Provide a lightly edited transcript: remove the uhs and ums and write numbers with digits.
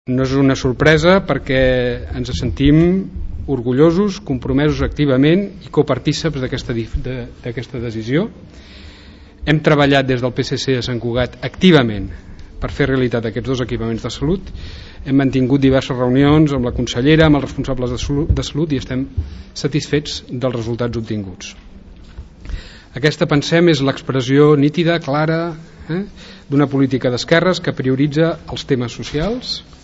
No és una sorpresa perquè ens sentim orgullosos, compromesos activament i copartíceps d'aquesta decisió. Hem treballat des del PSC a Sant Cugat activament per fer realitat aquests dos equipaments de salut. Hem mantingut diverses reunions amb la consellera, amb els responsables de salut i estem satisfets dels resultats obtinguts. Aquesta, pensem, és l'expressió nítida, clara, d'una política d'esquerres que prioritza els temes socials,